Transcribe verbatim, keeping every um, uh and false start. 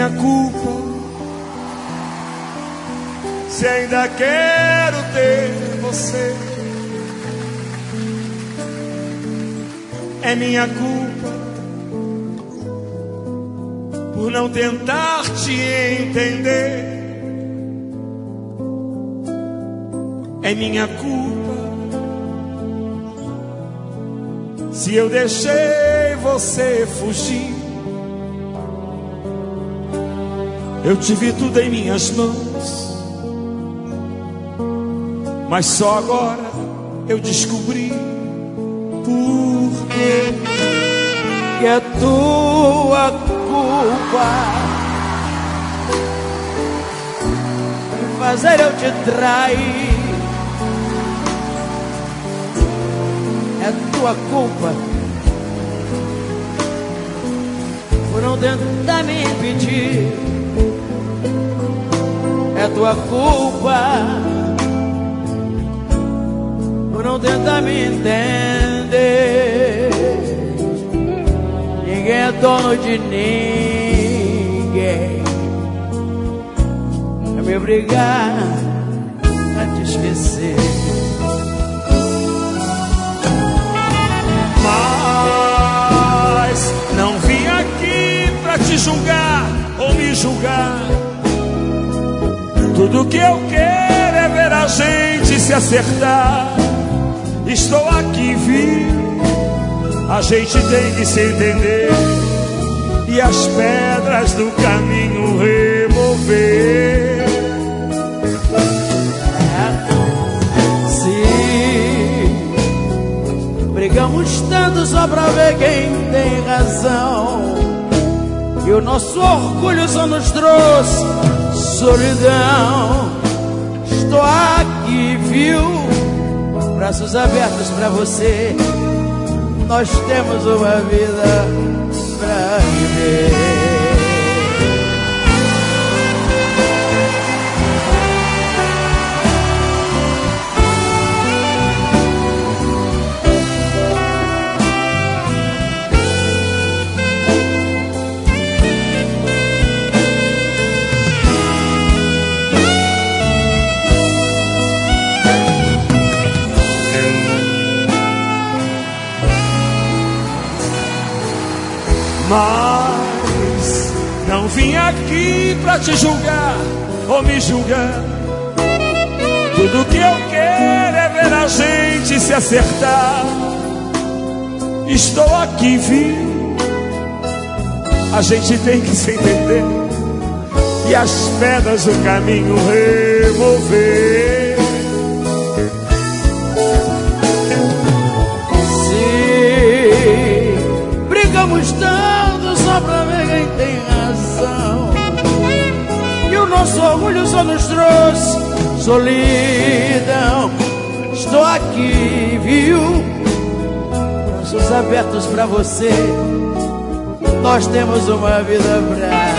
minha culpa se ainda quero ter você. É minha culpa por não tentar te entender. É minha culpa se eu deixei você fugir. Eu tive tudo em minhas mãos, mas só agora eu descobri por quê. Que é tua culpa em fazer eu te trair. É tua culpa por não tentar me impedir. É tua culpa por não tentar me entender. Ninguém é dono de ninguém pra me obrigar a te esquecer. Mas não vim aqui pra te julgar ou me julgar. Tudo que eu quero é ver a gente se acertar. Estou aqui, viu? A gente tem que se entender e as pedras do caminho remover. Se brigamos tanto só pra ver quem tem razão, e o nosso orgulho só nos trouxe solidão. Estou aqui, viu? Braços abertos pra você. Nós temos uma vida pra viver. Mas não vim aqui pra te julgar ou me julgar. Tudo que eu quero é ver a gente se acertar. Estou aqui, viu? A gente tem que se entender e as pedras do caminho remover. Brigamos tanto só pra ver quem tem razão, e o nosso orgulho só nos trouxe solidão. Estou aqui, viu? Braços abertos pra você. Nós temos uma vida pra